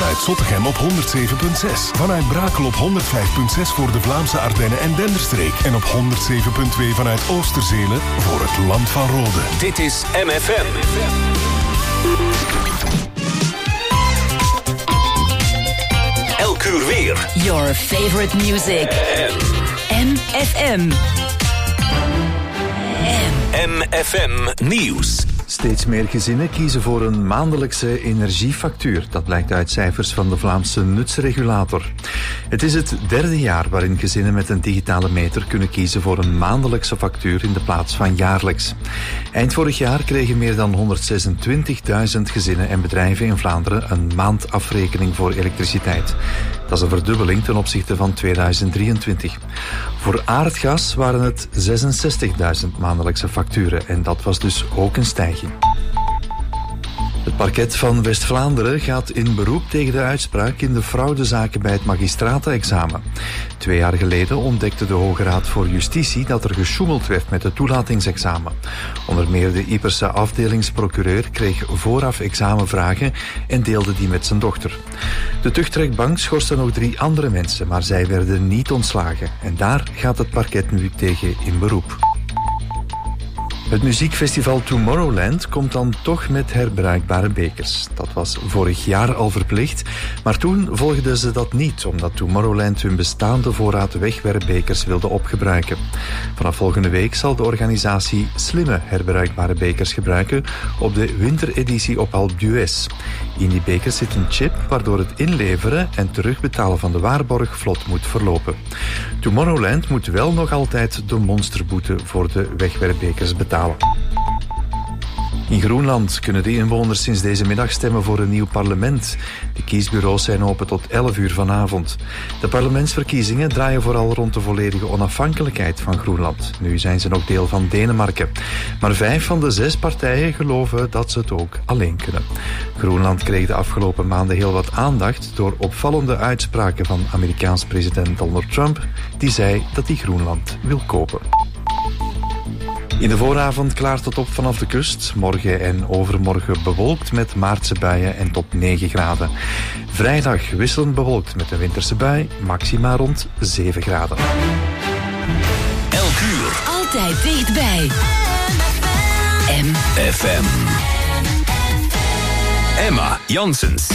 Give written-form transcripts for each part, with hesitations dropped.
vanuit Zottegem op 107.6. Vanuit Brakel op 105.6 voor de Vlaamse Ardennen en Denderstreek. En op 107.2 vanuit Oosterzelen voor het Land van Rode. Dit is MFM. Elk uur weer. Your favorite music. MFM. MFM Nieuws. Steeds meer gezinnen kiezen voor een maandelijkse energiefactuur. Dat blijkt uit cijfers van de Vlaamse nutsregulator. Het is het derde jaar waarin gezinnen met een digitale meter kunnen kiezen voor een maandelijkse factuur in de plaats van jaarlijks. Eind vorig jaar kregen meer dan 126.000 gezinnen en bedrijven in Vlaanderen een maandafrekening voor elektriciteit. Dat is een verdubbeling ten opzichte van 2023. Voor aardgas waren het 66.000 maandelijkse facturen en dat was dus ook een stijging. Het parket van West-Vlaanderen gaat in beroep tegen de uitspraak in de fraudezaken bij het magistratenexamen. 2 jaar geleden ontdekte de Hoge Raad voor Justitie dat er gesjoemeld werd met het toelatingsexamen. Onder meer de Ieperse afdelingsprocureur kreeg vooraf examenvragen en deelde die met zijn dochter. De tuchtrechtbank schorste nog 3 andere mensen, maar zij werden niet ontslagen. En daar gaat het parket nu tegen in beroep. Het muziekfestival Tomorrowland komt dan toch met herbruikbare bekers. Dat was vorig jaar al verplicht, maar toen volgden ze dat niet, omdat Tomorrowland hun bestaande voorraad wegwerpbekers wilde opgebruiken. Vanaf volgende week zal de organisatie slimme herbruikbare bekers gebruiken op de wintereditie op Alpe d'Huez. In die bekers zit een chip waardoor het inleveren en terugbetalen van de waarborg vlot moet verlopen. Tomorrowland moet wel nog altijd de monsterboete voor de wegwerpbekers betalen. In Groenland kunnen de inwoners sinds deze middag stemmen voor een nieuw parlement. De kiesbureaus zijn open tot 11 uur vanavond. De parlementsverkiezingen draaien vooral rond de volledige onafhankelijkheid van Groenland. Nu zijn ze nog deel van Denemarken. Maar 5 van de 6 partijen geloven dat ze het ook alleen kunnen. Groenland kreeg de afgelopen maanden heel wat aandacht door opvallende uitspraken van Amerikaans president Donald Trump, die zei dat hij Groenland wil kopen. In de vooravond klaart het op vanaf de kust. Morgen en overmorgen bewolkt met maartse buien en tot 9 graden. Vrijdag wisselend bewolkt met een winterse bui, maxima rond 7 graden. Elk uur. Altijd dichtbij. MFM. Emma Janssens.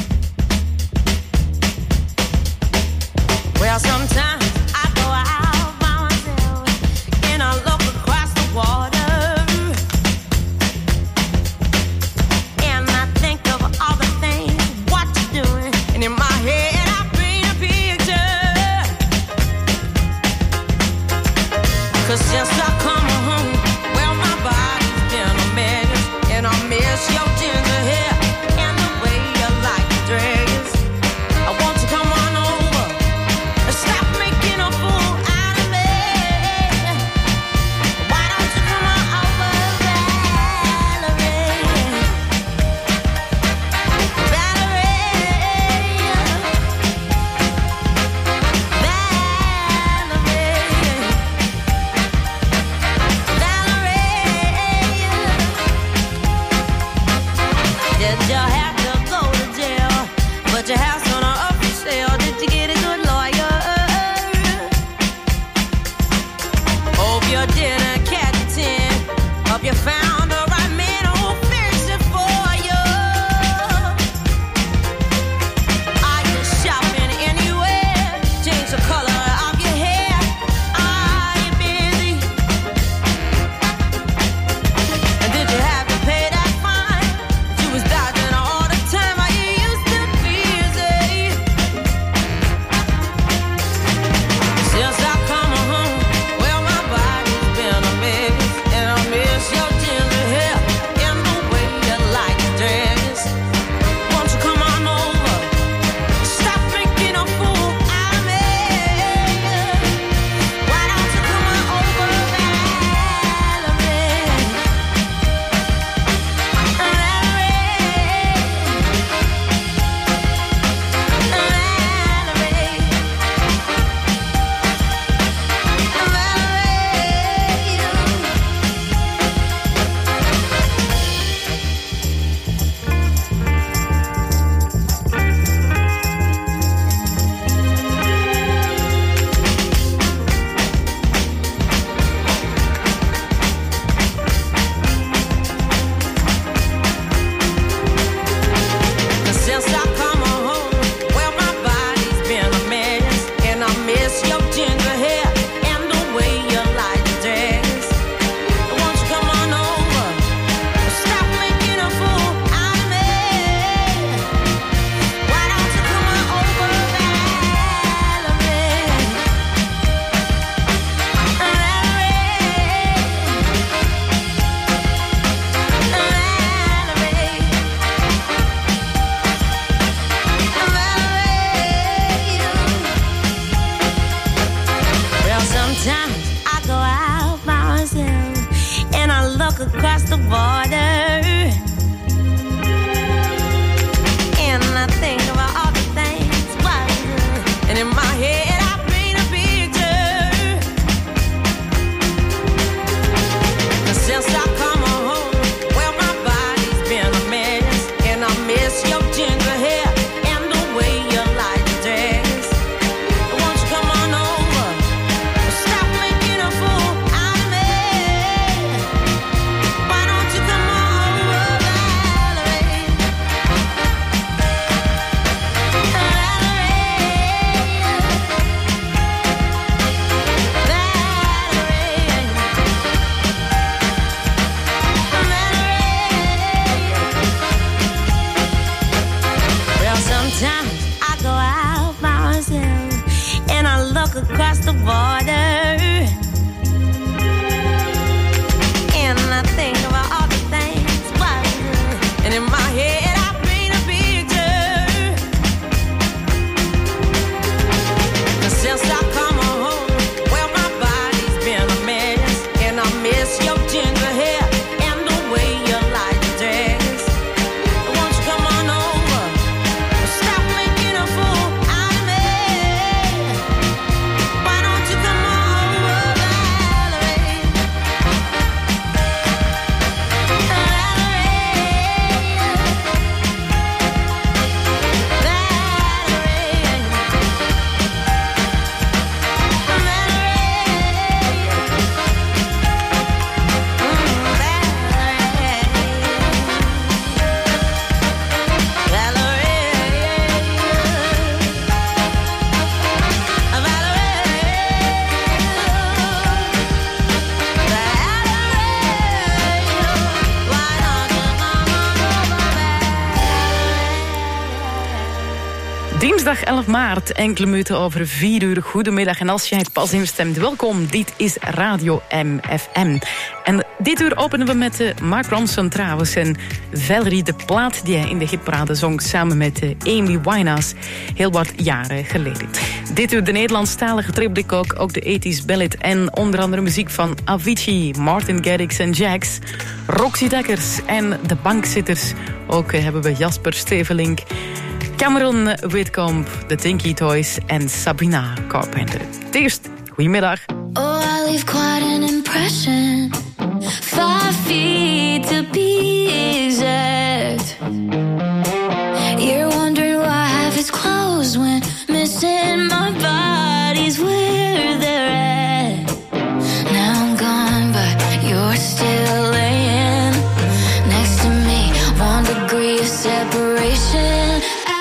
Well, sometimes I go out by myself and I look across the water. Since I come home, well, my body's been a mess, and I miss your ginger hair and the way you like your dress. I want you to come on over and stop making Sometimes I go out by myself and I look across the border and I think about all the things why, and in my head I paint a picture. But since I come home, well my body's been a mess, and I miss your ginger hair and the way you like to dress. Won't you come on over? Stop making a fool out of me. Why don't you come on over, Valerie? Dinsdag 11 maart, enkele minuten over 4 uur. Goedemiddag en als jij pas instemt, welkom. Dit is Radio MFM. En dit uur openen we met Mark Ronson trouwens en Valerie, de plaat die hij in de hitparade zong samen met Amy Winehouse heel wat jaren geleden. Dit uur de Nederlandstalige tripblik ook de 80s ballad en onder andere muziek van Avicii, Martin Garrix en Jax, Roxy Dekkers en de bankzitters. Ook hebben we Jasper Stevelink, Cameron Whitcomb, The Tinky Toys en Sabrina Carpenter. Eerst, goedemiddag. Oh, I leave quite an impression. 5 feet to be exact. You're wondering why I have his clothes when missing my body's where they're at. Now I'm gone, but you're still laying next to me. 1 degree of separation.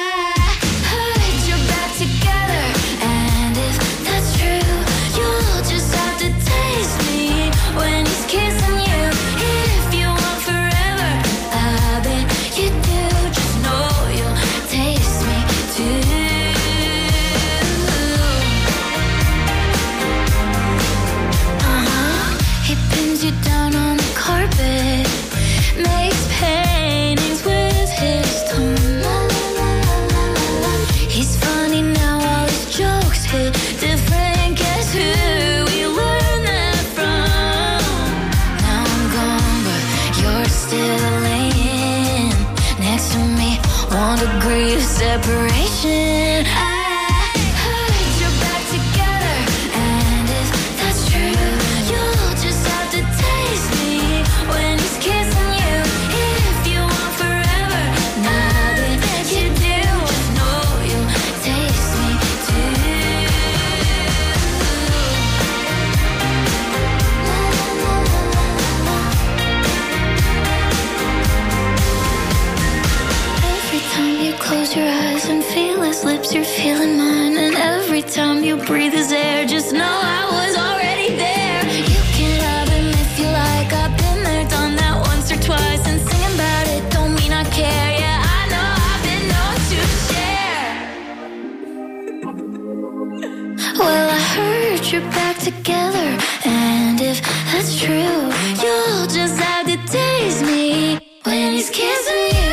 Separation. I heard you're back together, and if that's true, you'll just have to taste me when he's kissing you. If you want forever, now that you do, just know you'll taste me too. Every time you close your eyes and feel his lips, you're feeling mine. And every time you breathe his air, just know I was already there. You can have him if you like. I've been there, done that once or twice. And singing about it don't mean I care. Yeah, I know I've been known to share. Well, I heard you're back together, and if that's true, you'll just have to taste me when he's kissing you.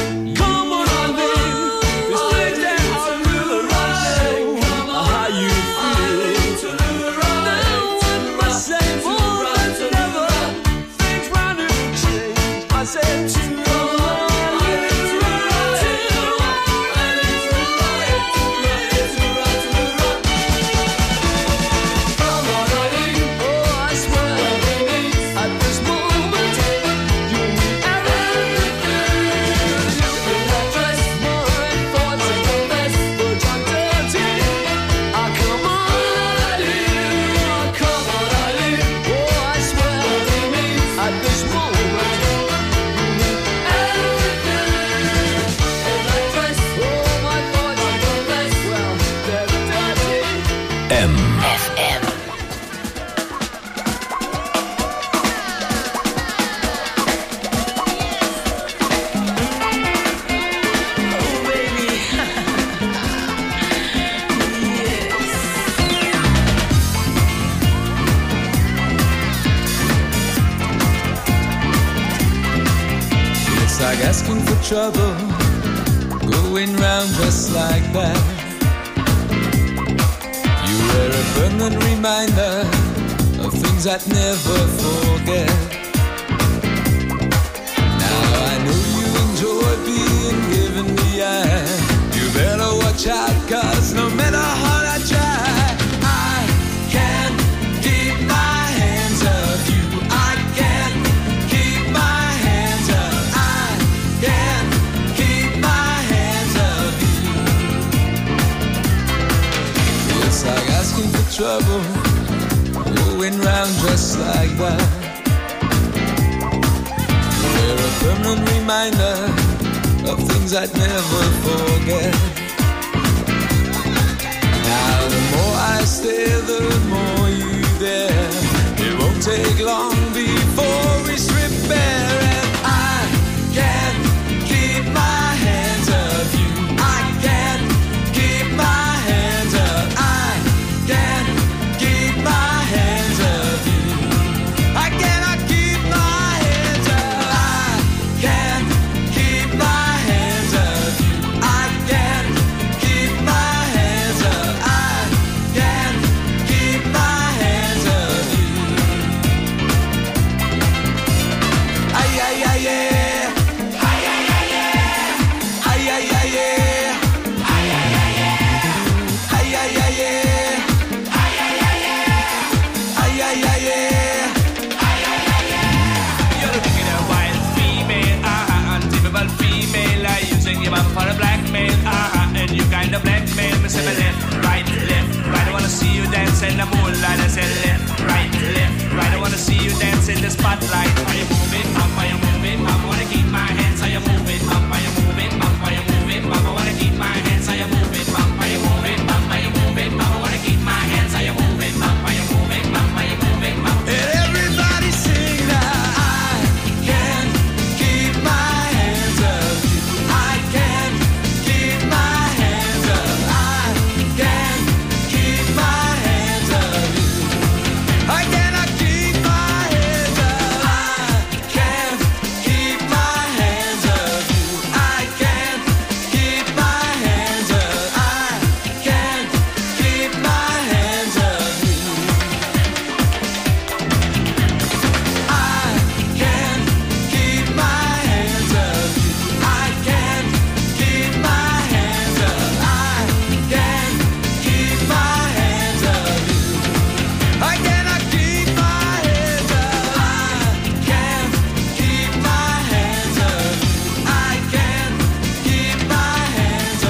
Come on, darling. This thing that I really know how you feel. Now I must say more than ever. Things round and change. I said to like asking for trouble, going round just like that. You were a permanent reminder of things I'd never forget. Now I know you enjoy being given the eye. You better watch out, 'cause no matter how I try, I can't keep my hands off you. I can't keep my hands off. Can't keep my hands off you. It's like asking for trouble, going round just like that. You're a permanent reminder of things I'd never forget. Now the more I stay, the more you there. It won't take long before we strip bare, and I can't keep my hands off you. I can't keep my hands off. I can't keep my hands off you. I cannot keep my hands off. I can't keep my hands off you. I can't keep my hands off. I can't keep my hands off you. Ay, ay, ay, yeah. For a blackmail, and you kind of blackmail me. Say me left, right. I wanna see you dance in the moonlight. I said left, right. I wanna see you dance in the spotlight. Are you moving up? Are you moving up? I wanna keep my hands. Are you moving up? Are you moving up? Are you moving up? I wanna keep my hands. Are you moving up? Are you moving up? Are you moving up? I wanna keep my hands. Are you moving up? Are you moving up? Are you moving up? And everybody sing now. I can't keep my hands off you. I can't keep my hands off. I can't keep my hands off you. I cannot keep my hands off. I can't keep my hands off you. I can't keep my hands off. I can't keep my hands off you. I can't keep my hands off you. I can't keep my hands off. I can't keep my hands off you. I cannot keep my hands off. I can't keep my hands off you. I can't keep my hands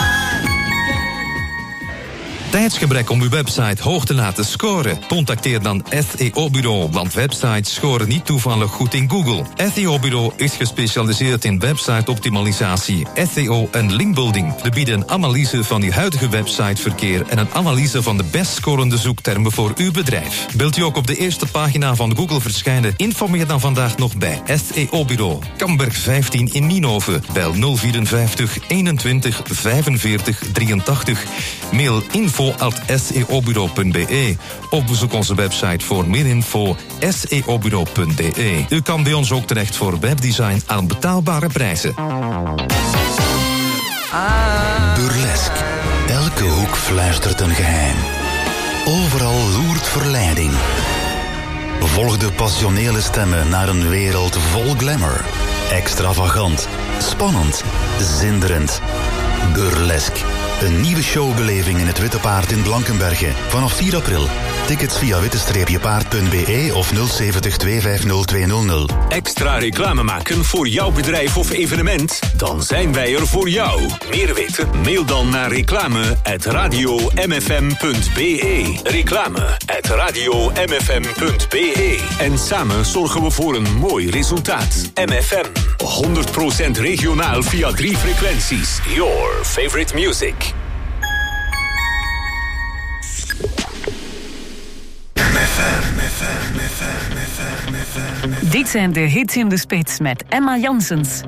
off. Tijdsgebrek om uw website hoog te laten scoren? Contacteer dan SEO-bureau, want websites scoren niet toevallig goed in Google. SEO-bureau is gespecialiseerd in website-optimalisatie, SEO en linkbuilding. We bieden een analyse van uw huidige websiteverkeer en een analyse van de best scorende zoektermen voor uw bedrijf. Wilt u ook op de eerste pagina van Google verschijnen? Informeer dan vandaag nog bij SEO-bureau. Kamberg 15 in Nienhoven. Bel 054 21 45 83. Mail info info@seobureau.be of bezoek onze website voor meer info seobureau.de. U kan bij ons ook terecht voor webdesign aan betaalbare prijzen. Burlesque. Elke hoek fluistert een geheim. Overal loert verleiding. Volg de passionele stemmen naar een wereld vol glamour. Extravagant, spannend, zinderend. Burlesque. Een nieuwe showbeleving in het Witte Paard in Blankenberge. Vanaf 4 april. Tickets via witte-paard.be of 070 250 200. Extra reclame maken voor jouw bedrijf of evenement? Dan zijn wij er voor jou. Meer weten? Mail dan naar reclame@radiomfm.be. Reclame@radiomfm.be. En samen zorgen we voor een mooi resultaat. MFM. 100% regionaal via 3 frequenties. Your favorite music. Dit zijn de hits in de spits met Emma Janssens.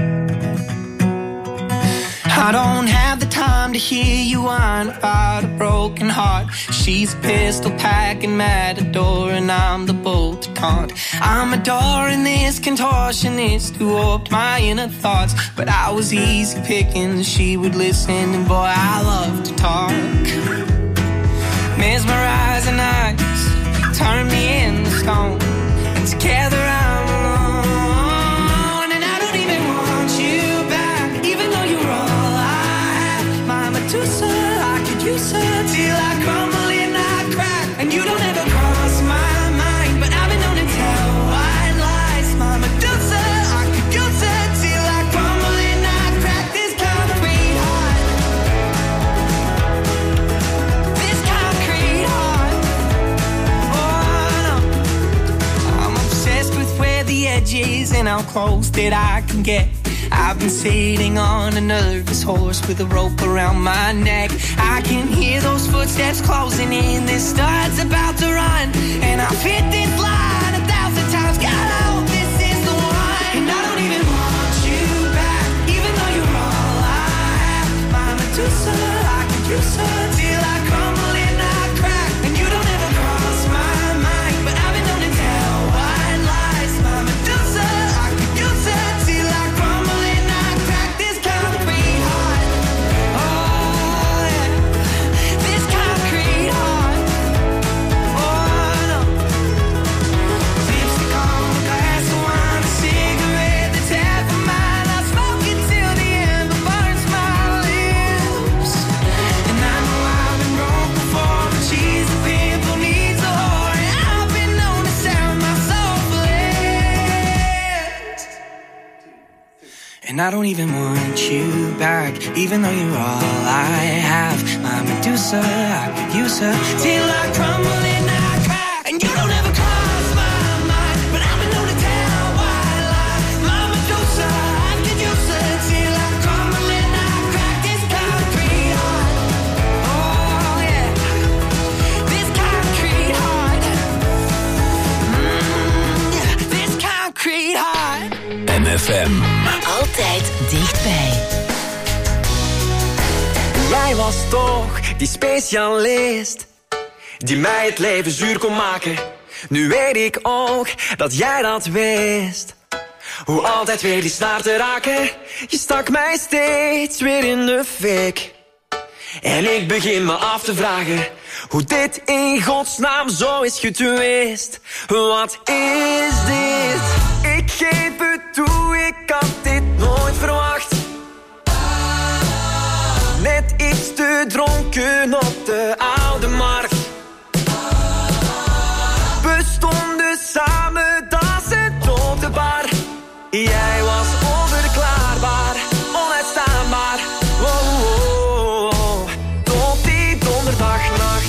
I don't have the time to hear you whine about a broken broken heart. She's a pistol packing matador, and I'm the bolt to caught. I'm adoring this contortionist who warped my inner thoughts, but I was easy picking. She would listen, and boy, I love to talk. Mesmerizing eyes turn me into stone, and together I'm alone. And I don't even want you back, even though you're all I have. My Medusa, I could use her till I crumble and I crack. And you don't ever cross my mind, but I've been known to tell white lies. My Medusa, I could use her till I crumble and I crack. This concrete heart, this concrete heart. Oh no, I'm obsessed with where the edge is and how close that I can get. I've been sitting on a nervous horse with a rope around my neck. I can hear those footsteps closing in. This start's about to run, and I've hit this line 1,000 times. God, I hope this is the one. And I don't even want you back, even though you're all I have. My Medusa, I could use her till I crumble and I crack. And you don't ever cross my mind, but I've been known to tell white lies. My Medusa, I could use her till I crumble and I crack. This concrete heart, oh yeah, this concrete heart, oh no. Lipstick on a glass of wine, a cigarette that's half of mine. I smoke it till the end, but burns my lips. And I know I've been broke before, but she's the pimple needs a whore, and I've been known to sell my soul for less. And I don't even want you back, even though you're all I have. My Medusa, I could use her till I crumble and I crack. And you don't ever cross my mind, but I've been known to tell white lies. My Medusa, I could use her till I crumble and I crack. This concrete heart, oh yeah, this concrete heart, yeah, this concrete heart. MFM. Altijd dichtbij. Jij was toch die specialist die mij het leven zuur kon maken. Nu weet ik ook dat jij dat wist. Hoe altijd weer die snaar te raken. Je stak mij steeds weer in de fik. En ik begin me af te vragen hoe dit in godsnaam zo is getwist. Wat is dit? Ik geef het toe, ik had dit nooit verwacht. Net iets te dronken op de oude markt. We stonden samen, dat is een dode bar. Jij was onverklaarbaar, onuitstaanbaar. Wow, wow, wow. Tot die donderdagnacht.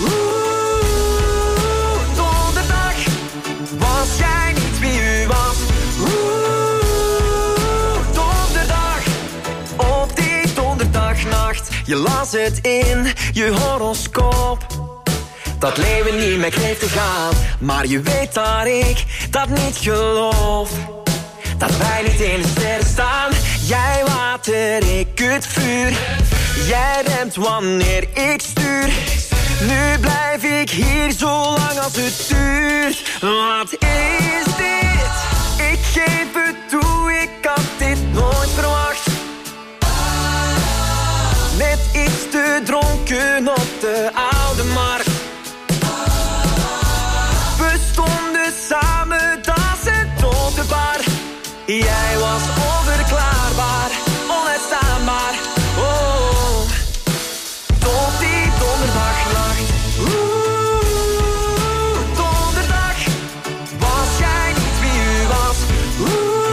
Donderdag was jij niet wie u was. Donderdag, op die donderdagnacht. Je las het in je horoscoop, dat leven niet meer kreeg te gaan. Maar je weet dat ik dat niet geloof, dat wij niet in de sterren staan. Jij water, ik het vuur. Jij remt wanneer ik stuur. Nu blijf ik hier zo lang als het duurt. Wat is dit? Ik geef het toe, ik had dit nooit verwacht. Net iets te dronken op de oude markt. We stonden samen, dat is een dode bar. Jij was onverklaarbaar, onuitstaanbaar. Oh, tot die donderdagnacht. Donderdag was jij niet wie u was.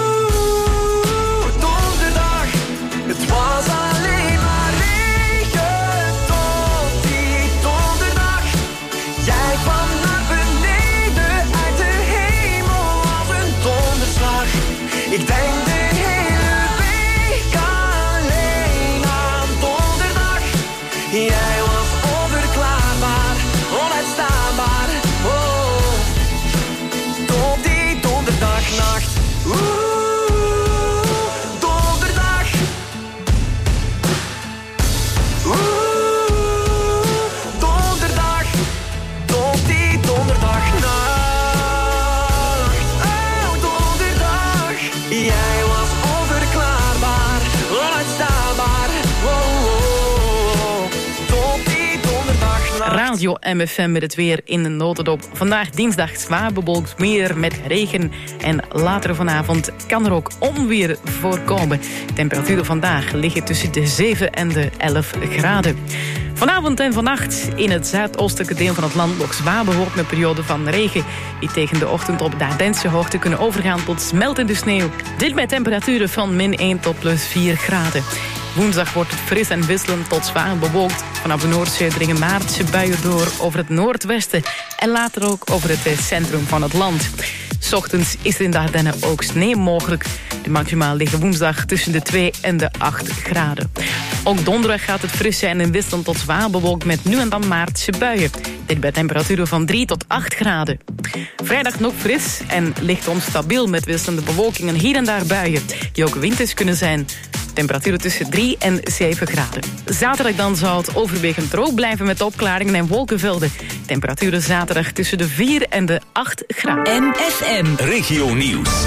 Radio MFM met het weer in de notendop. Vandaag dinsdag zwaar bewolkt, meer met regen. En later vanavond kan er ook onweer voorkomen. Temperaturen vandaag liggen tussen de 7 en de 11 graden. Vanavond en vannacht in het zuidoostelijke deel van het land nog zwaar bewolkt met perioden van regen, die tegen de ochtend op de Ardense hoogte kunnen overgaan tot smeltende sneeuw. Dit met temperaturen van -1 tot +4 graden. Woensdag wordt het fris en wisselend tot zwaar bewolkt. Vanaf de Noordzee dringen maartse buien door over het noordwesten en later ook over het centrum van het land. 's Ochtends is er in de Ardennen ook sneeuw mogelijk. De maximaal liggen woensdag tussen de 2 en de 8 graden. Ook donderdag gaat het fris zijn en wisselend tot zwaar bewolkt met nu en dan maartse buien. Dit bij temperaturen van 3 tot 8 graden. Vrijdag nog fris en licht onstabiel met wisselende bewolking en hier en daar buien, die ook winters kunnen zijn. Temperaturen tussen 3 en 7 graden. Zaterdag dan zal het overwegend droog blijven met opklaringen en wolkenvelden. Temperaturen zaterdag tussen de 4 en de 8 graden. MFM Regio Nieuws.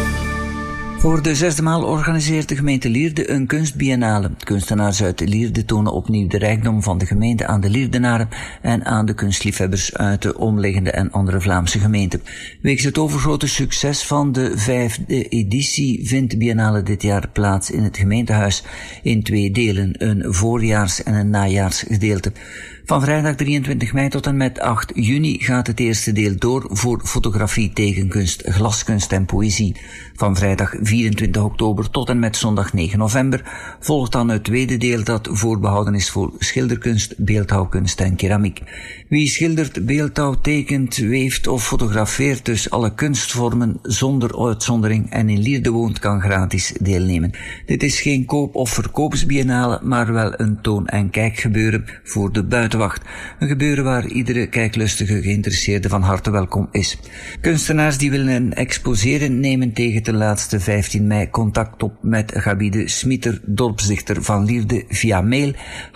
Voor de 6e maal organiseert de gemeente Lierde een kunstbiennale. Kunstenaars uit Lierde tonen opnieuw de rijkdom van de gemeente aan de Lierdenaren en aan de kunstliefhebbers uit de omliggende en andere Vlaamse gemeenten. Wegens het overgrote succes van de 5e editie vindt de biennale dit jaar plaats in het gemeentehuis in 2 delen, een voorjaars- en een najaarsgedeelte. Van vrijdag 23 mei tot en met 8 juni gaat het eerste deel door voor fotografie, tekenkunst, glaskunst en poëzie. Van vrijdag 24 oktober tot en met zondag 9 november volgt dan het tweede deel dat voorbehouden is voor schilderkunst, beeldhouwkunst en keramiek. Wie schildert, beeldhouwt, tekent, weeft of fotografeert, dus alle kunstvormen zonder uitzondering en in Lierde woont, kan gratis deelnemen. Dit is geen koop- of verkoopsbiennale, maar wel een toon- en kijkgebeuren voor de buitenwacht. Een gebeuren waar iedere kijklustige geïnteresseerde van harte welkom is. Kunstenaars die willen exposeren nemen tegen de laatste 15 mei contact op met Gabi de Smieter, dorpsdichter van Lierde, via mail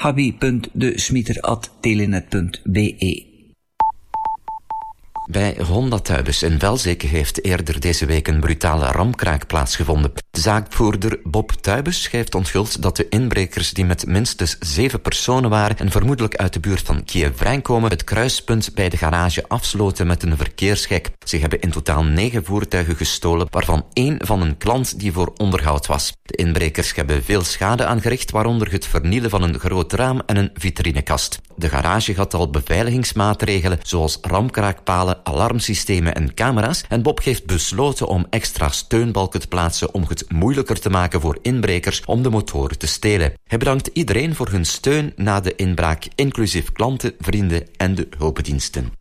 gabi.desmieter@telenet.be. Bij Honda Tuibes in Velzeke heeft eerder deze week een brutale ramkraak plaatsgevonden. De zaakvoerder Bob Tuibes heeft onthuld dat de inbrekers, die met minstens 7 personen waren en vermoedelijk uit de buurt van Kiev-Rijn komen, het kruispunt bij de garage afsloten met een verkeersgek. Ze hebben in totaal 9 voertuigen gestolen, waarvan 1 van een klant die voor onderhoud was. De inbrekers hebben veel schade aangericht, waaronder het vernielen van een groot raam en een vitrinekast. De garage had al beveiligingsmaatregelen, zoals ramkraakpalen, alarmsystemen en camera's, en Bob heeft besloten om extra steunbalken te plaatsen om het moeilijker te maken voor inbrekers om de motoren te stelen. Hij bedankt iedereen voor hun steun na de inbraak, inclusief klanten, vrienden en de hulpdiensten.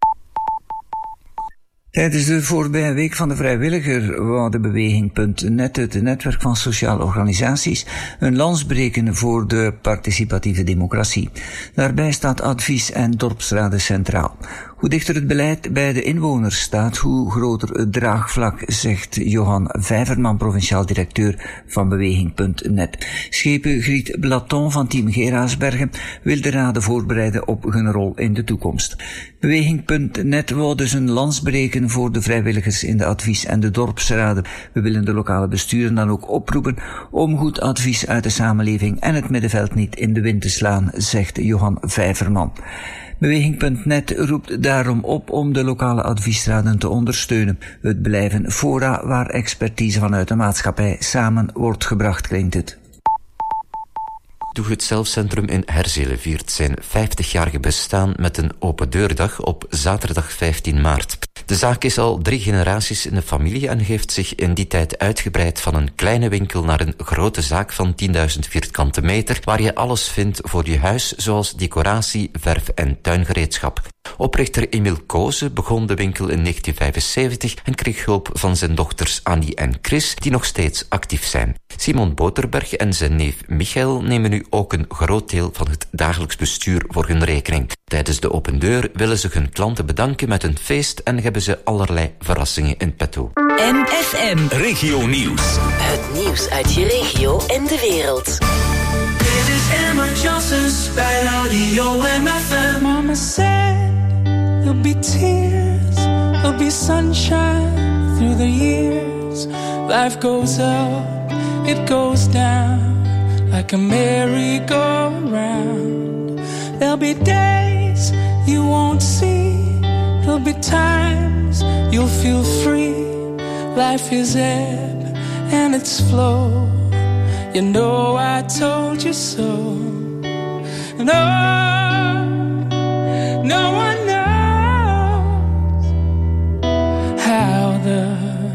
Tijdens de voorbije week van de vrijwilliger wou de Beweging.net, het netwerk van sociale organisaties, een lans breken voor de participatieve democratie. Daarbij staat advies en dorpsraden centraal. Hoe dichter het beleid bij de inwoners staat, hoe groter het draagvlak, zegt Johan Vijverman, provinciaal directeur van Beweging.net. Schepen Griet Blaton van team Geraasbergen wil de raden voorbereiden op hun rol in de toekomst. Beweging.net wou dus een lans breken voor de vrijwilligers in de advies- en de dorpsraden. We willen de lokale besturen dan ook oproepen om goed advies uit de samenleving en het middenveld niet in de wind te slaan, zegt Johan Vijverman. Beweging.net roept daarom op om de lokale adviesraden te ondersteunen. Het blijven fora waar expertise vanuit de maatschappij samen wordt gebracht, klinkt het. Doe het zelfcentrum in Herzele viert zijn 50-jarige bestaan met een open deurdag op zaterdag 15 maart. De zaak is al 3 generaties in de familie en heeft zich in die tijd uitgebreid van een kleine winkel naar een grote zaak van 10.000 vierkante meter, waar je alles vindt voor je huis, zoals decoratie, verf en tuingereedschap. Oprichter Emil Koze begon de winkel in 1975 en kreeg hulp van zijn dochters Annie en Chris, die nog steeds actief zijn. Simon Boterberg en zijn neef Michael nemen nu ook een groot deel van het dagelijks bestuur voor hun rekening. Tijdens de open deur willen ze hun klanten bedanken met een feest en hebben ze allerlei verrassingen in petto. MFM Regio Nieuws. Het nieuws uit je regio en de wereld. Dit is Emma Johnson's bij Radio MFM. Mama said there'll be tears, there'll be sunshine through the years. Life goes up, it goes down like a merry-go-round. There'll be days you won't see. There'll be times you'll feel free. Life is ebb and it's flow. You know I told you so. And oh, no one knows how the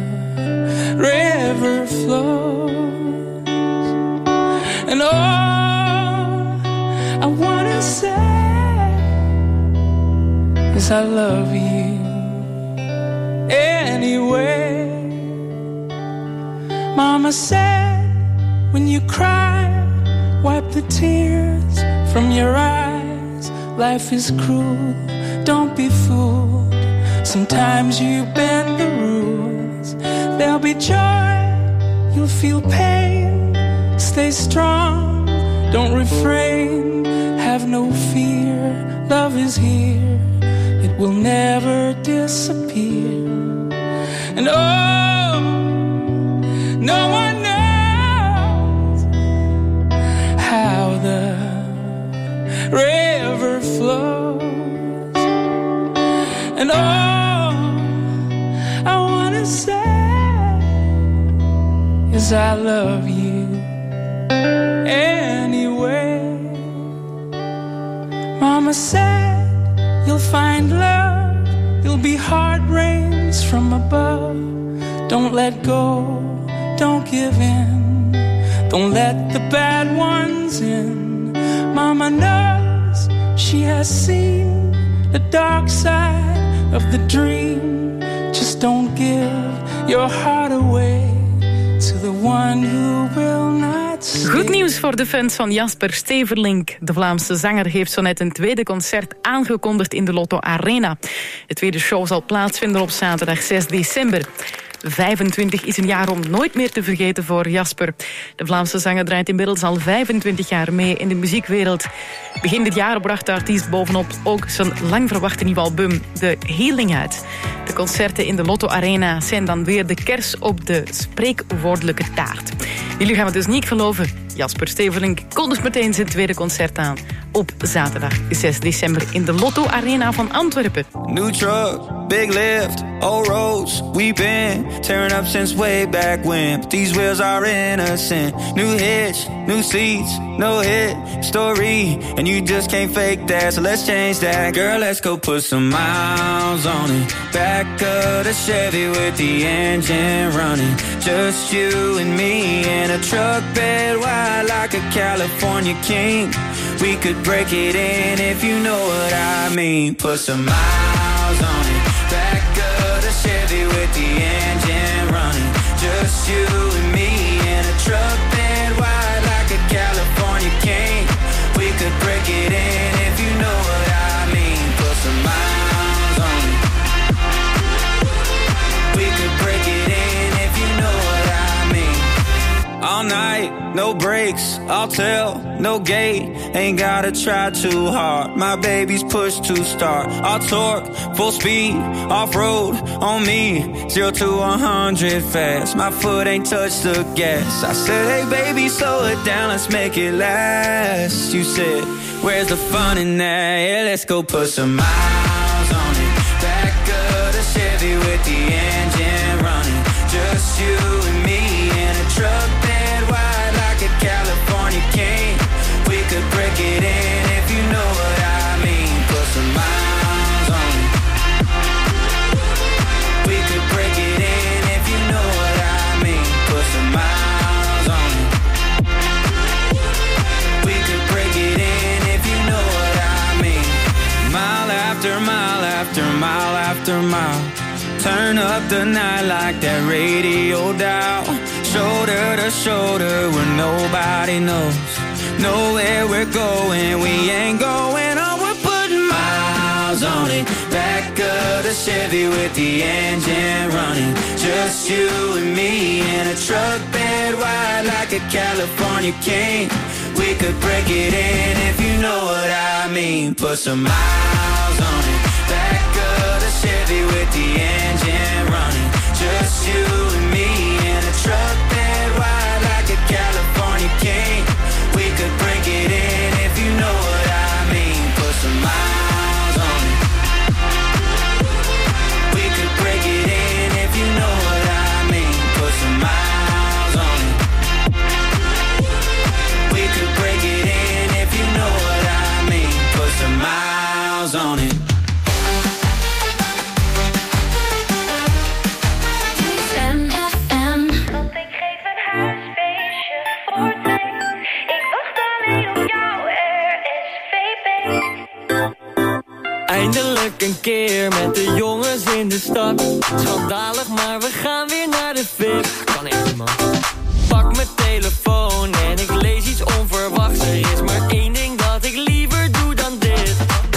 river flows. And all I wanna say is I love you anyway. Mama said, when you cry, wipe the tears from your eyes. Life is cruel, don't be fooled. Sometimes you bend the rules. There'll be joy, you'll feel pain. Stay strong, don't refrain. Have no fear, love is here. It will never disappear. And oh, no one knows how the river flows. And all I wanna say is I love you anyway. Mama said you'll find love, there'll be hard rains from above. Don't let go, don't give in, don't let the bad ones in. Mama knows, she has seen the dark side of the dream. Just don't give your heart away to the one who will not stay. Goed nieuws voor de fans van Jasper Steverlink. De Vlaamse zanger heeft zo net een tweede concert aangekondigd in de Lotto Arena. De tweede show zal plaatsvinden op zaterdag 6 december. 25 is een jaar om nooit meer te vergeten voor Jasper. De Vlaamse zanger draait inmiddels al 25 jaar mee in de muziekwereld. Begin dit jaar bracht de artiest bovenop ook zijn lang verwachte nieuwe album The Healing uit. De concerten in de Lotto Arena zijn dan weer de kers op de spreekwoordelijke taart. Jullie gaan het dus niet geloven. Jasper Steverlink kondigt meteen zijn tweede concert aan op zaterdag 6 december in de Lotto Arena van Antwerpen. New truck, big lift, old roads, we've been tearing up since way back when. But these wheels are innocent. New hitch, new seats, no hit story, and you just can't fake that. So let's change that, girl. Let's go put some miles on it. Back of the Chevy with the engine running. Just you and me in a truck bed wide like a California king. We could break it in if you know what I mean. Put some miles on it. Back of the Chevy with the engine running. Just you and me in a truck bed wide like a California king. We could break it in if you know what I mean. Put some miles on it. We could break it in if you know what I mean. All night, no breaks, I'll tell, no gate. Ain't gotta try too hard, my baby's push to start. I'll torque, full speed, off-road, on me. 0 to 100 fast, my foot ain't touched the gas. I said, hey baby, slow it down, let's make it last. You said, where's the fun in that? Yeah, let's go put some miles on it. Back of the Chevy with the engine running. Just you and me in a truck bed wide like a California king. We could break it in if you know what I mean. Put some miles on it. We could break it in if you know what I mean. Put some miles on it. We could break it in if you know what I mean. Mile after mile after mile after mile. Turn up the night like that radio dial. Shoulder to shoulder where nobody knows. Know where we're going, we ain't going on. We're putting miles on it. Back of the Chevy with the engine running. Just you and me in a truck bed wide like a California king. We could break it in if you know what I mean. Put some miles on it. Back of the Chevy with the engine running. Just you and me in a truck bed wide like a California king. We could break it in if you know what I mean. Put some miles on it. een keer met de jongens in de stad. Schandalig, maar we gaan weer naar de VIP. Kan echt niet, man. Pak mijn telefoon en ik lees iets onverwachts. Er is maar één ding dat ik liever doe dan dit.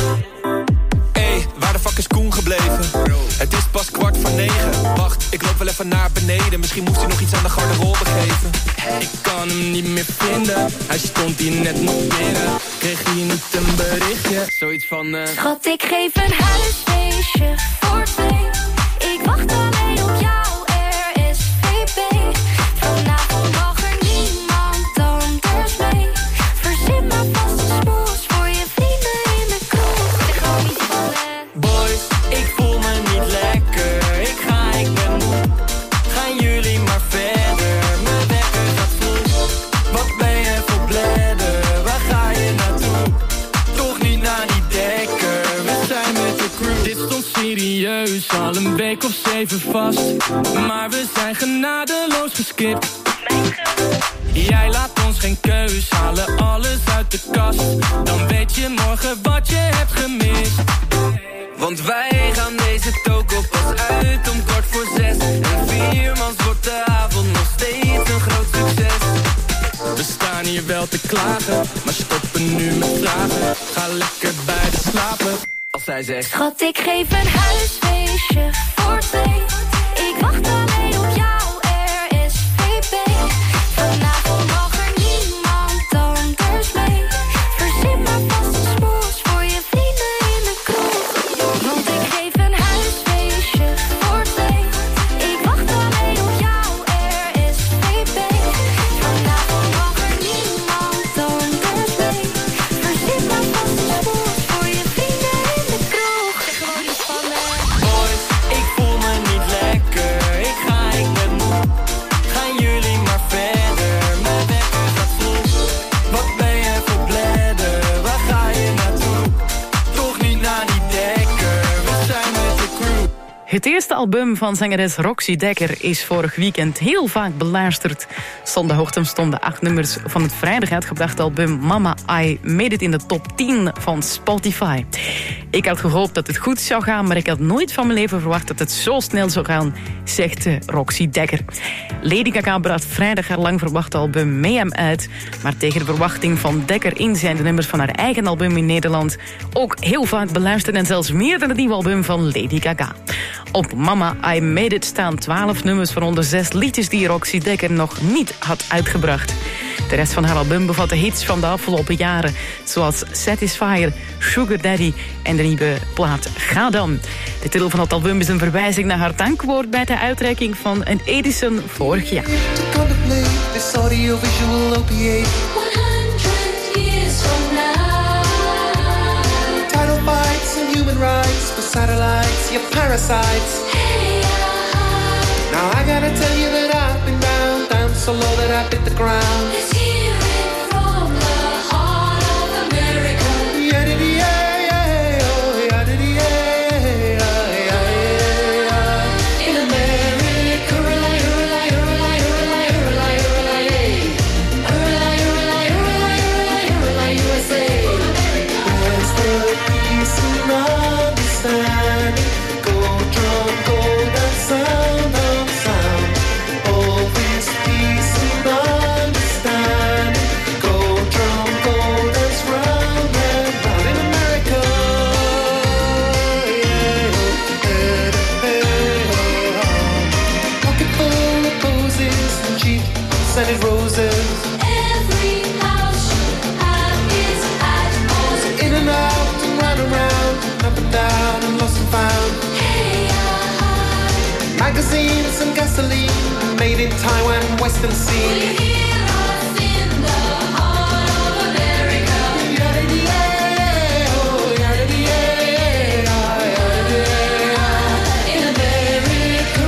Hey, waar de fuck is Koen gebleven? Het is pas 8:45. Wacht, ik loop wel even naar beneden. Misschien moest hij nog iets aan de garderobe geven. Ik kan hem niet meer vinden. Hij stond hier net nog binnen. Kreeg hier niet een berichtje. Zoiets van Schat, ik geef een huisfeestje voor twee. Ik wacht alleen op jou, RSVP. Vanavond mag er niemand anders mee. Verzin maar vast een smoes voor je vrienden in de kroeg. Zeg gewoon niet van boys, ik voel me niet lekker. Ik ben moe. Gaan jullie maar verder. Mijn wekker gaat vroeg. Wat ben je voor bladder? Waar ga je naartoe? Toch niet naar die dekker. We zijn met de crew. Dit stond serieus al een week of 7 vast. Maar we zijn genadeloos geskipt. Jij laat ons geen keus, halen alles uit de kast. Dan weet je morgen wat je hebt gemist. Want wij gaan deze toko pas uit om 5:45. En 4 mans wordt de avond nog steeds een groot succes. We staan hier wel te klagen, maar stoppen nu met vragen. Ga lekker bij de slapen, als zij zegt Schat, ik geef een huisfeestje voor twee. Ik wacht alleen op jou, RSVP. Vanavond mag er niemand anders mee. Verzin maar vast een smoes voor je vrienden in de kroeg. Want ik geef een huisfeestje voor twee. Ik wacht alleen op jou, RSVP. Vanavond mag er niemand anders mee. Verzin maar vast een smoes voor je vrienden in de kroeg. Zeg gewoon iets van boys, ik voel me niet lekker. Ik ben moe. Gaan jullie maar verder. Mijn wekker gaat vroeg. Wat ben je voor bladder? Waar ga je naartoe? Toch niet naar die dekker. We zijn met de crew. Het eerste album van zangeres Roxy Dekker is vorig weekend heel vaak beluisterd. Zondagochtend stonden 8 nummers van het vrijdag uitgebrachte album Mama, I Made It in de top 10 van Spotify. Ik had gehoopt dat het goed zou gaan, maar ik had nooit van mijn leven verwacht dat het zo snel zou gaan, zegt Roxy Dekker. Lady Gaga bracht vrijdag haar lang verwachte album Mayhem uit, maar tegen de verwachting van Dekker in zijn de nummers van haar eigen album in Nederland ook heel vaak beluisterd en zelfs meer dan het nieuwe album van Lady Gaga. Op Mama, I Made It staan 12 nummers, waaronder 6 liedjes die Roxy Dekker nog niet had uitgebracht. De rest van haar album bevat de hits van de afgelopen jaren, zoals Satisfier, Sugar Daddy en de nieuwe plaat Ga Dan. De titel van het album is een verwijzing naar haar dankwoord bij de uitreiking van een Edison vorig jaar. This audio-visual opiate 100 years from now. Title fights and human rights for satellites, your parasites. Hey, now I gotta tell you that I've been down so low that I hit the ground. Let's hear it from the heart of America. In America, USA. Where's the peace and understanding? Go drum, go that sound of sound. All this peace and understanding. Go drum, go dance round and round in America. Pocket full of posies and cheap scented roses. Every house should have its animals. In and out and round and round, up and down and lost and found. Hey, magazines and gasoline, made in Taiwan, Western Sea. We hear us in the heart of America. In America,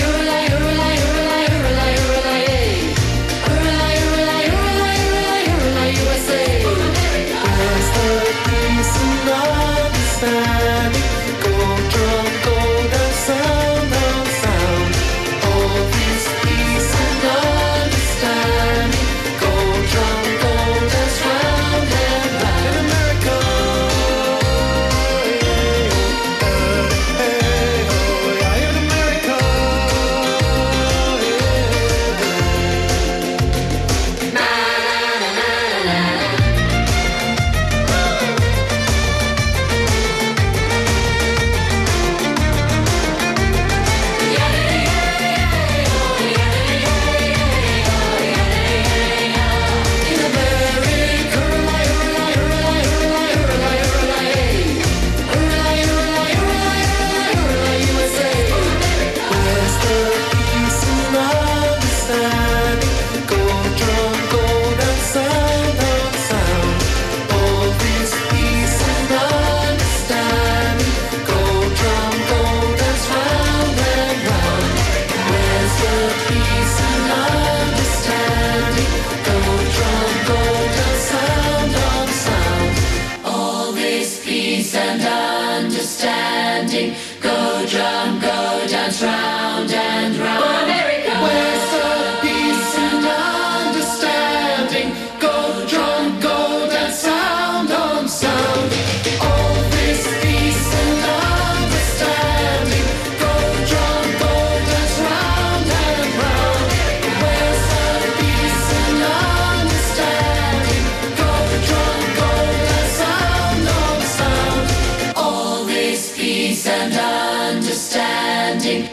USA. Where's the peace and understanding? Go drum, go dance, sound of sound. All this peace and understanding.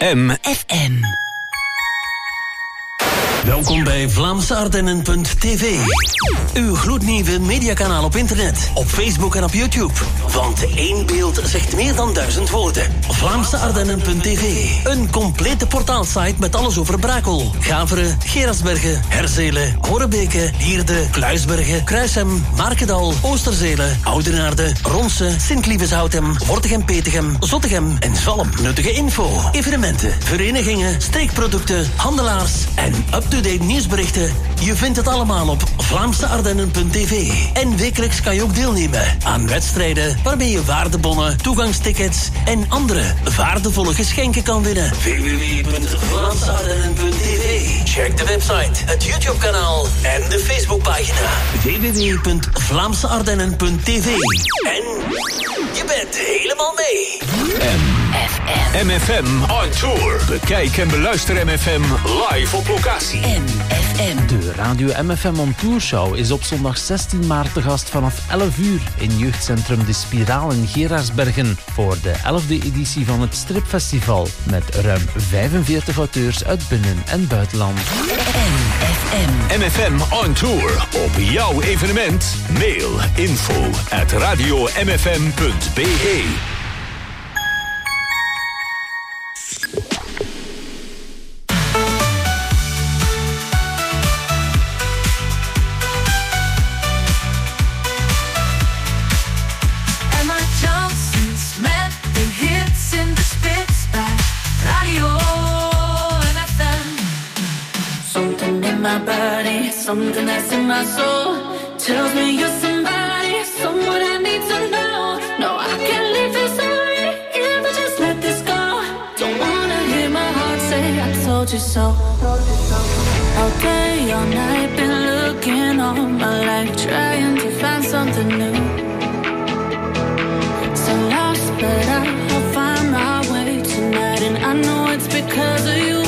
MFM. Welkom bij VlaamseArdennen.tv. Uw gloednieuwe mediakanaal op internet, op Facebook en op YouTube. Want één beeld zegt meer dan 1000 woorden. VlaamseArdennen.tv. Een complete portaalsite met alles over Brakel, Gaveren, Gerardsbergen, Herzelen, Horebeke, Hierde, Kluisbergen, Kruishem, Markendal, Oosterzelen, Oudenaarde, Ronse, Sint-Lieveshoutem, Wortegem-Petegem, Zottegem en Zalm. Nuttige info, evenementen, verenigingen, streekproducten, handelaars en up-to-date nieuwsberichten. Je vindt het allemaal op VlaamseArdennen.tv. En wekelijks kan je ook deelnemen aan wedstrijden waarmee je waardebonnen, toegangstickets en andere waardevolle geschenken kan winnen. www.VlaamseArdennen.tv. Check de website, het YouTube-kanaal en de Facebookpagina. www.VlaamseArdennen.tv. En je bent helemaal mee. MFM on tour. Bekijk en beluister MFM live op locatie. MFM. De Radio MFM on Tour Show is op zondag 16 maart te gast vanaf 11 uur in jeugdcentrum De Spiraal in Gerardsbergen voor de 11e editie van het Stripfestival met ruim 45 auteurs uit binnen- en buitenland. MFM on tour. Op jouw evenement. Mail info@radiomfm.be. Something that's in my soul tells me you're somebody, someone I need to know. No, I can't leave this already, if I just let this go. Don't wanna hear my heart say I told you so. All day, all night, been looking all my life, trying to find something new. So lost, but I'll find my way tonight, and I know it's because of you.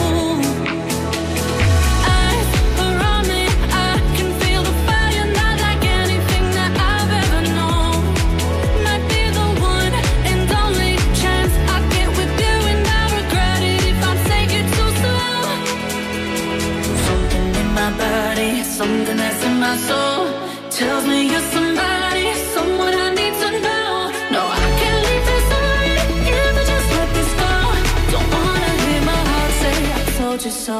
Something that's in my soul tells me you're somebody, someone I need to know. No, I can't leave this already, if I just let this go. Don't wanna hear my heart say I told you so.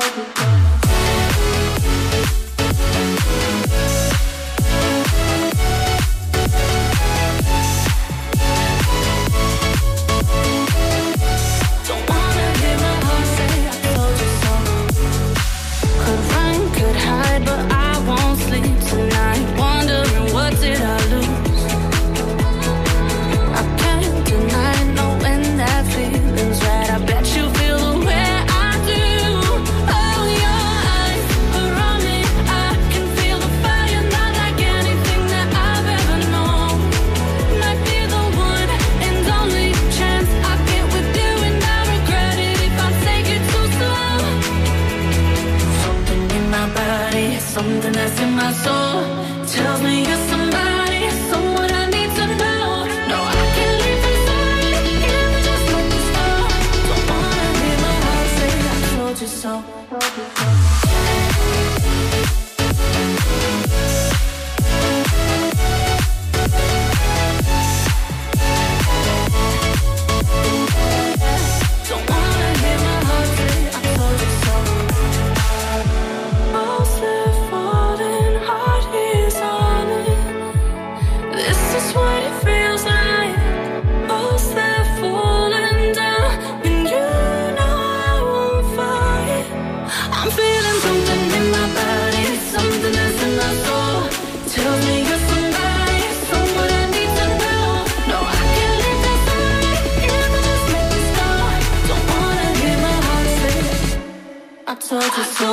But I won't sleep tonight, wondering what did I lose. I can't deny knowing that feeling's right. I bet you feel the way I do. Oh, your eyes are on me, I can feel the fire, not like anything that I've ever known. Might be the one and only chance I get with you, and I regret it if I take it too slow. Something in my body, something that's in my soul tells me you're somebody, someone I need to know. No, I can't leave this already, if I just let this go. Don't wanna hear my heart say I told you so. Don't wanna hear my heart say I told you so. Most live falling, heart is on it. This is what it feels like. Most live falling down, and you know I won't fight. I'm feeling something in my body, something that's in my soul. Tells me you're somebody, someone I need to know. No, I can't leave this already, if I just let this go. Don't wanna hear my heart say I told you so.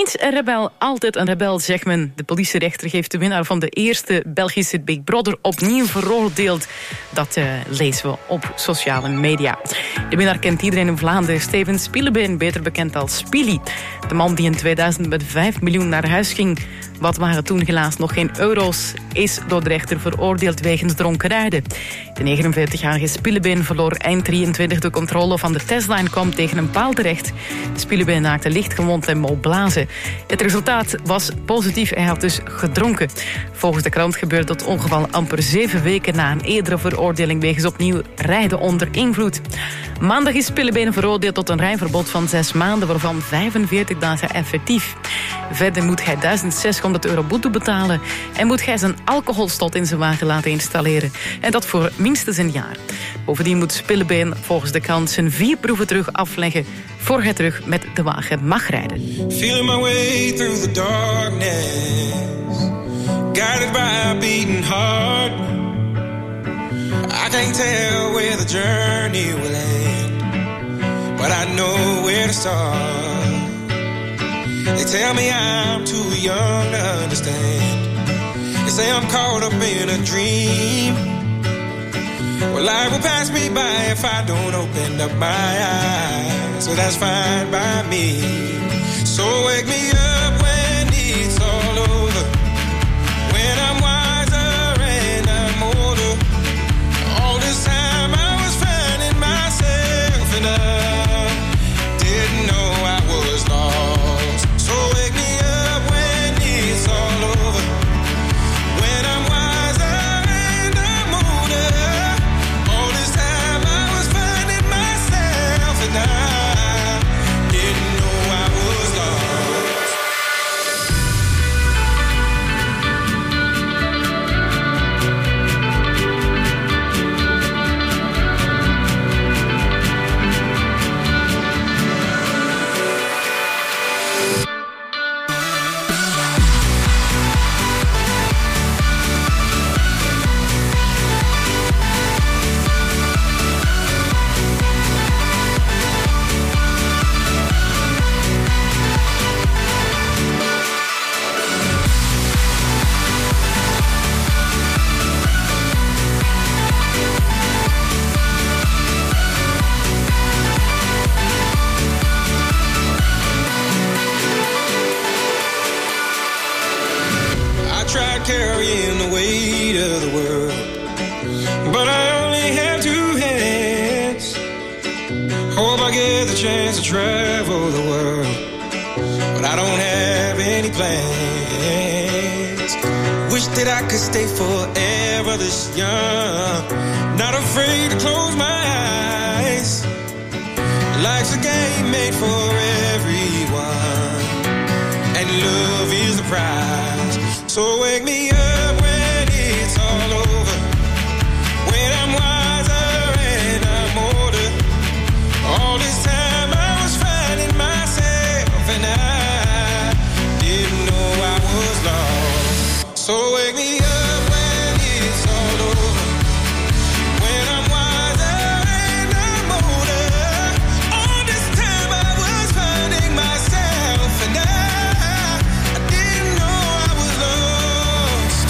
Eens een rebel, altijd een rebel, zegt men. De politierechter heeft de winnaar van de eerste Belgische Big Brother opnieuw veroordeeld. Dat lezen we op sociale media. De winnaar kent iedereen in Vlaanderen. Steven Spielebeen, beter bekend als Spili. De man die in 2000 met 5 miljoen naar huis ging. Wat waren toen helaas nog geen euro's, is door de rechter veroordeeld wegens dronken rijden. De 49-jarige Spielebeen verloor eind 23 de controle van de Tesla en kwam tegen een paal terecht. Spielebeen raakte licht gewond en moest blazen. Het resultaat was positief, hij had dus gedronken. Volgens de krant gebeurde het ongeval amper 7 weken na een eerdere veroordeling wegens opnieuw rijden onder invloed. Maandag is Spielebeen veroordeeld tot een rijverbod van 6 maanden, waarvan 45 dagen effectief. Verder moet hij €1600 boete betalen en moet hij zijn alcoholslot in zijn wagen laten installeren. En dat voor minstens een jaar. Bovendien moet Spielebeen volgens de krant zijn 4 proeven terug afleggen voor hij terug met de wagen mag rijden. Feeling my way through the darkness, guided by a beating heart. I can't tell where the journey will end, but I know where to start. They tell me I'm too young to understand. They say I'm caught up in a dream. Well, life will pass me by if I don't open up my eyes. So that's fine by me. So wake me up when it's all over, when I'm wiser and I'm older. All this time I was finding myself and I didn't know I was lost. So wake me up when it's all over, when I'm wiser and I'm older. All this time I was finding myself and I didn't know I was lost. I tried carrying the weight of the world, but I only have 2 hands. Hope I get the chance to travel the world, but I don't have any plans. Wish that I could stay forever this young, not afraid to close my eyes. Life's a game made for everyone, and love is the prize. So wake me up when it's all over, when I'm wiser and I'm older. All this time I was finding myself and I didn't know I was lost. So wake me up when it's all over, when I'm wiser and I'm older. All this time I was finding myself and I didn't know I was lost.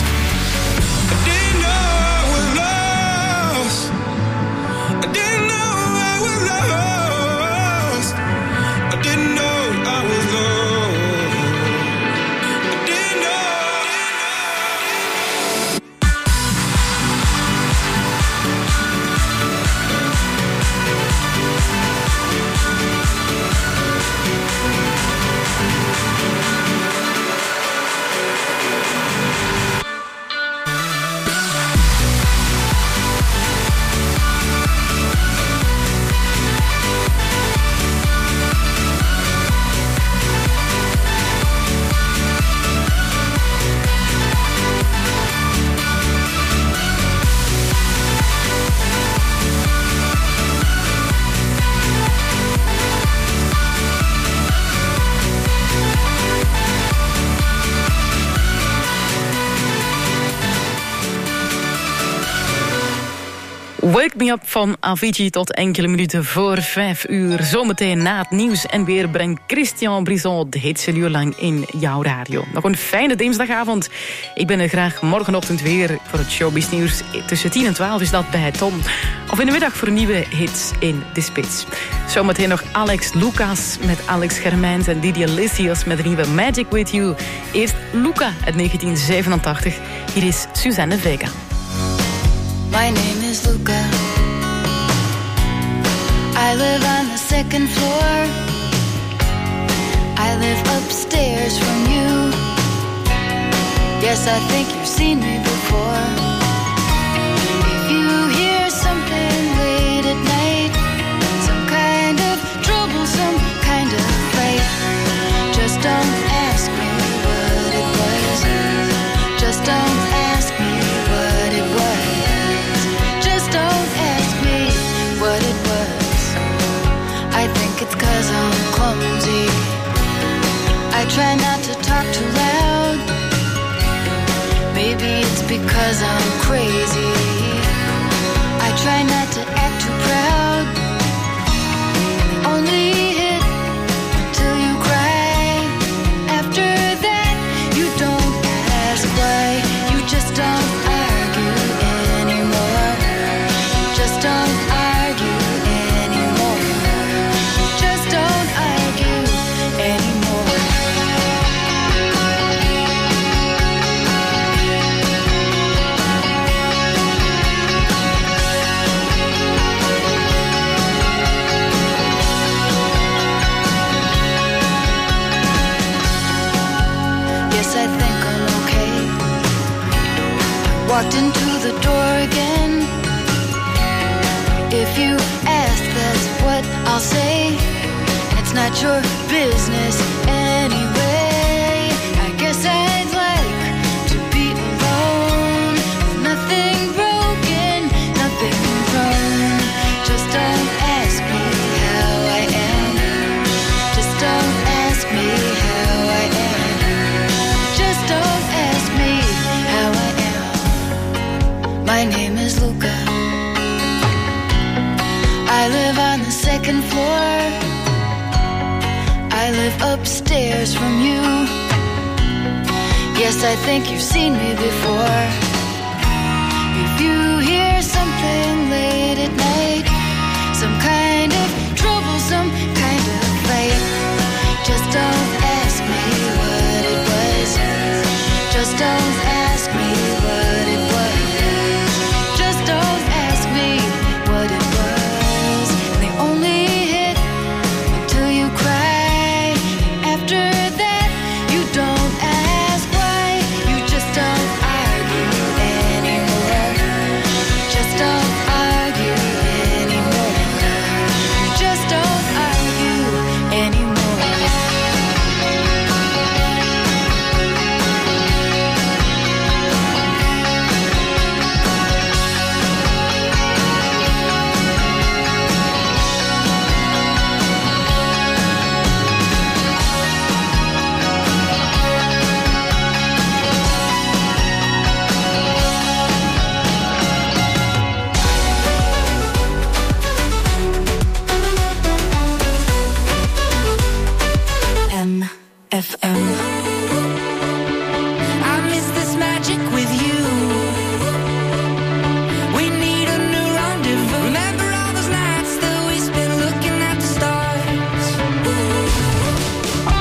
Pick Me Up van Avicii tot enkele minuten voor 5 uur. Zometeen na het nieuws en weer brengt Christian Brison de hits een uur lang in jouw radio. Nog een fijne dinsdagavond. Ik ben er graag morgenochtend weer voor het showbiz nieuws. Tussen 10 en 12 is dat bij Tom. Of in de middag voor nieuwe hits in de spits. Zometeen nog Alex Lucas met Alex Germijns en Didier Lysias met de nieuwe Magic With You. Eerst Luca uit 1987. Hier is Suzanne Vega. My name is Luca. I live on the second floor. I live upstairs from you. Yes, I think you've seen me before. If you hear something late at night, some kind of trouble, some kind of fight, just don't ask me what it was. Just don't ask me what it was. Just don't ask me what it was. I think it's 'cause I'm clumsy. I try not to talk too loud. Maybe it's because I'm crazy. I try not to act too proud. Only hit till you cry. After that, you don't ask why. You just don't argue anymore. Just don't argue anymore. Just don't argue anymore. I think I'm okay. Walked into the door again. If you ask, that's what I'll say. And it's not your business anyway. I guess I'd like to be alone. Nothing broken, nothing wrong. Just don't ask me how I am. Just don't ask me how I am. Don't ask me how I am. My name is Luca. I live on the second floor. I live upstairs from you. Yes, I think you've seen me before. If you hear something late at night, some kind of trouble, some kind of fight, just don't ask me what it was. Just don't ask me what it was. Just don't ask me what it was. They only hit until you cry. After that, you don't ask why. You just don't argue anymore. Just don't argue anymore. You just don't argue anymore. FM.